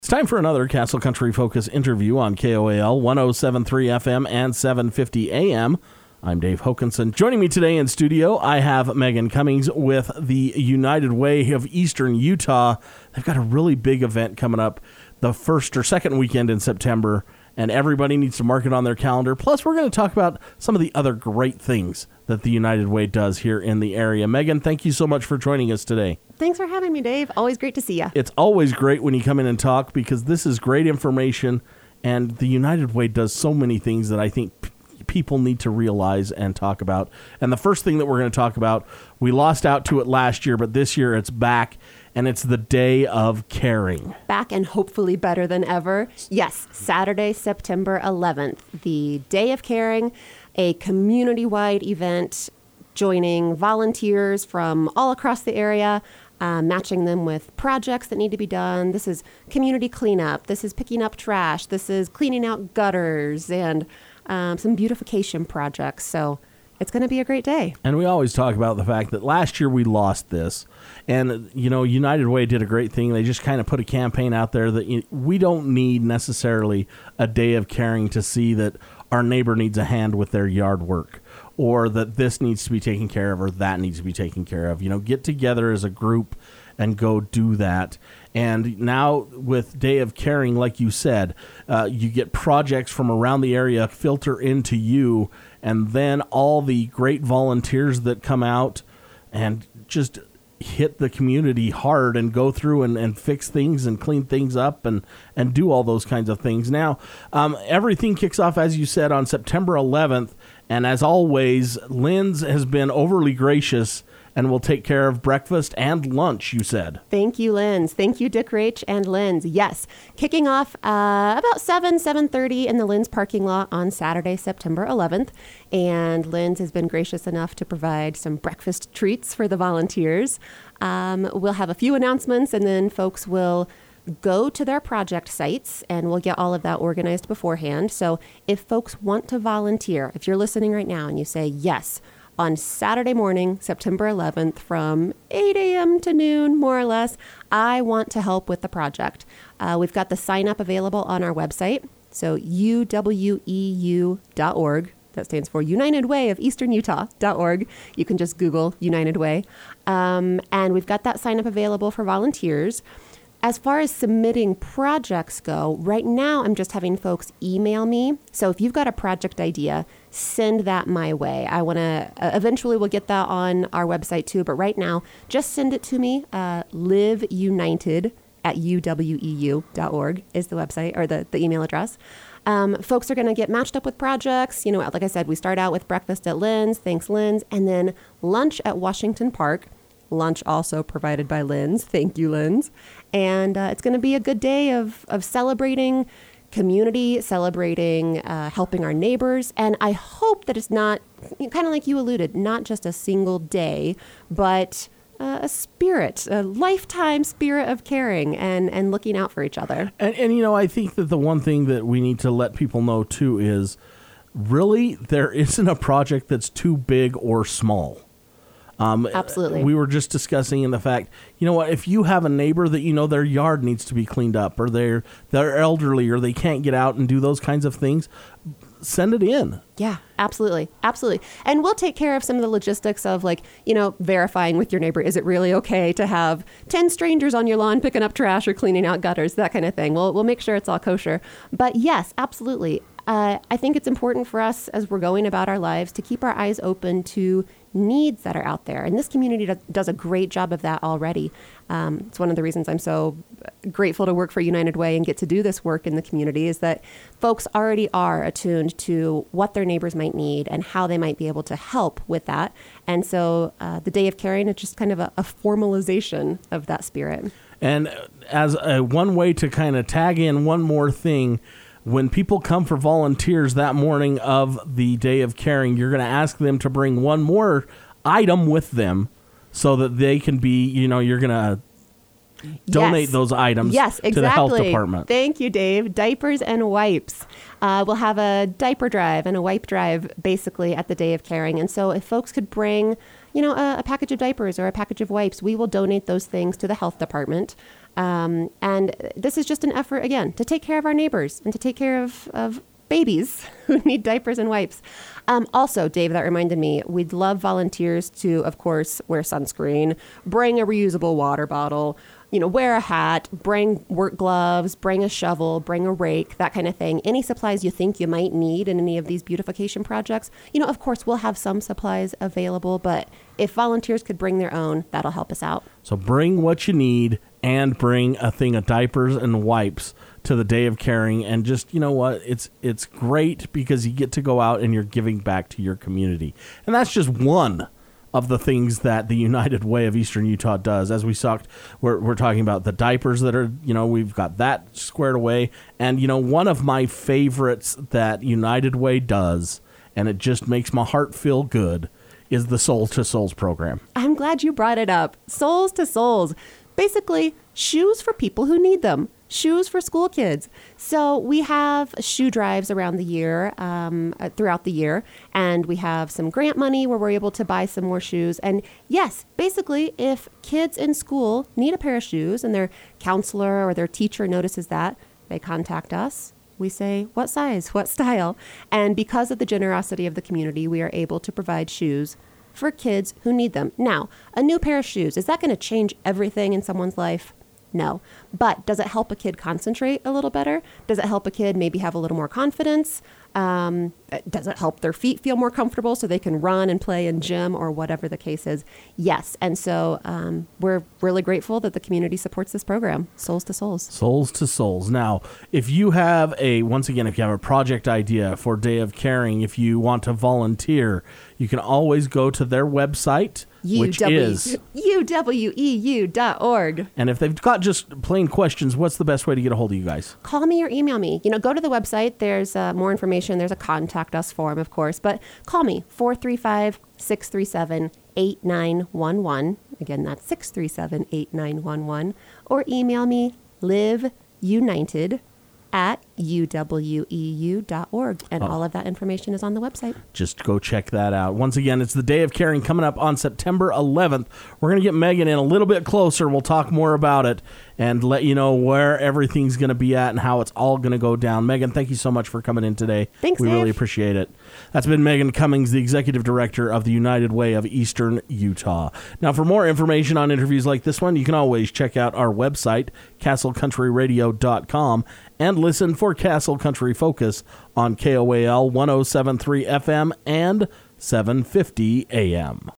It's time for another Castle Country Focus interview on KOAL 107.3 FM and 750 AM. I'm Dave Hokanson. Joining me today in studio, I have Megan Cummings with the United Way of Eastern Utah. They've got a really big event coming up the first or second weekend in September, and everybody needs to mark it on their calendar. Plus, we're going to talk about some of the other great things that the United Way does here in the area. Megan, thank you so much for joining us today. Thanks for having me, Dave. Always great to see you. It's always great when you come in and talk because this is great information, and the United Way does so many things that I think people need to realize and talk about. And the first thing that we're going to talk about, we lost out to it last year, but this year it's back, and it's the Day of Caring. Back and hopefully better than ever. Yes, Saturday, September 11th, the Day of Caring, a community-wide event joining volunteers from all across the area, matching them with projects that need to be done. This is community cleanup. This is picking up trash. This is cleaning out gutters and some beautification projects. So it's going to be a great day. And we always talk about the fact that last year we lost this. And, you know, United Way did a great thing. They just kind of put a campaign out there that we don't need necessarily a Day of Caring to see that our neighbor needs a hand with their yard work, or that this needs to be taken care of, or that needs to be taken care of. You know, get together as a group and go do that. And now with Day of Caring, like you said, you get projects from around the area filter into you, and then all the great volunteers that come out and just hit the community hard and go through and fix things and clean things up and do all those kinds of things. Now, everything kicks off, as you said, on September 11th. And as always, Lynn's has been overly gracious and will take care of breakfast and lunch, you said. Thank you, Lynn's. Thank you, Dick Rach and Lynn's. Yes, kicking off about 7:30 in the Lynn's parking lot on Saturday, September 11th. And Lynn's has been gracious enough to provide some breakfast treats for the volunteers. We'll have a few announcements, and then folks will go to their project sites, and we'll get all of that organized beforehand. So if folks want to volunteer, if you're listening right now and you say, yes, on Saturday morning, September 11th, from 8 a.m. to noon, more or less, I want to help with the project. We've got the sign up available on our website. So uweu.org. That stands for United Way of Eastern Utah.org. You can just Google United Way. And we've got that sign up available for volunteers. As far as submitting projects go, right now I'm just having folks email me. So if you've got a project idea, send that my way. I want to, eventually we'll get that on our website too, but right now, just send it to me. liveunited@uweu.org is the website, or the email address. Folks are going to get matched up with projects. You know, like I said, we start out with breakfast at Lynn's, thanks Lynn's, and then lunch at Washington Park. Lunch also provided by Lynn's. Thank you, Lynn's. And it's going to be a good day of celebrating community, celebrating helping our neighbors. And I hope that it's not, kind of like you alluded, not just a single day, but a spirit, a lifetime spirit of caring and looking out for each other. And, you know, I think that the one thing that we need to let people know, too, is really there isn't a project that's too big or small. Absolutely. We were just discussing in the fact, you know what, if you have a neighbor that you know their yard needs to be cleaned up, or they're elderly, or they can't get out and do those kinds of things, send it in. Yeah, absolutely. Absolutely. And we'll take care of some of the logistics of, like, you know, verifying with your neighbor, is it really okay to have 10 strangers on your lawn picking up trash or cleaning out gutters, that kind of thing. We'll make sure it's all kosher. But yes, absolutely. I think it's important for us as we're going about our lives to keep our eyes open to needs that are out there. And this community does a great job of that already. It's one of the reasons I'm so grateful to work for United Way and get to do this work in the community, is that folks already are attuned to what their neighbors might need and how they might be able to help with that. And so the Day of Caring is just kind of a formalization of that spirit. And as one way to kind of tag in one more thing, when people come for volunteers that morning of the Day of Caring, you're going to ask them to bring one more item with them so that they can be, you know, you're going to donate those items to the health department. Thank you, Dave. Diapers and wipes. We'll have a diaper drive and a wipe drive basically at the Day of Caring. And so if folks could bring, you know, a package of diapers or a package of wipes, we will donate those things to the health department. And this is just an effort, again, to take care of our neighbors and to take care of babies who need diapers and wipes. Also, Dave, that reminded me, we'd love volunteers to, of course, wear sunscreen, bring a reusable water bottle, wear a hat, bring work gloves, bring a shovel, bring a rake, that kind of thing. Any supplies you think you might need in any of these beautification projects. Of course, we'll have some supplies available, but if volunteers could bring their own, that'll help us out. So bring what you need and bring a thing of diapers and wipes to the Day of Caring. And just, what? It's great because you get to go out and you're giving back to your community. And that's just one of the things that the United Way of Eastern Utah does. As we talked, we're talking about the diapers that are, we've got that squared away. And, one of my favorites that United Way does, and it just makes my heart feel good, is the Souls to Souls program. I'm glad you brought it up. Souls to Souls. Basically, shoes for people who need them. Shoes for school kids. So we have shoe drives around the year, throughout the year, and we have some grant money where we're able to buy some more shoes. And yes, basically, if kids in school need a pair of shoes and their counselor or their teacher notices that, they contact us. We say, what size, what style? And because of the generosity of the community, we are able to provide shoes for kids who need them. Now, a new pair of shoes, is that going to change everything in someone's life? No. But does it help a kid concentrate a little better? Does it help a kid maybe have a little more confidence? Does it help their feet feel more comfortable so they can run and play in gym or whatever the case is? Yes. And so we're really grateful that the community supports this program, Souls to Souls. Souls to Souls. Now, if you have a project idea for Day of Caring, if you want to volunteer, you can always go to their website, which is uweu.org. And if they've got just plain questions, what's the best way to get a hold of you guys? Call me or email me. Go to the website. There's more information. There's a contact us form, of course. But call me, 435-637-8911. Again, that's 637-8911. Or email me, liveunited@uweu.org. And all of that information is on the website. Just go check that out. Once again, it's the Day of Caring coming up on September 11th. We're going to get Megan in a little bit closer. We'll talk more about it and let you know where everything's going to be at and how it's all going to go down. Megan, thank you so much for coming in today. Thanks, We Dave. really appreciate it. That's been Megan Cummings, the Executive Director of the United Way of Eastern Utah. Now, for more information on interviews like this one, you can always check out our website, castlecountryradio.com, and listen for Castle Country Focus on KOAL 107.3 FM and 750 AM.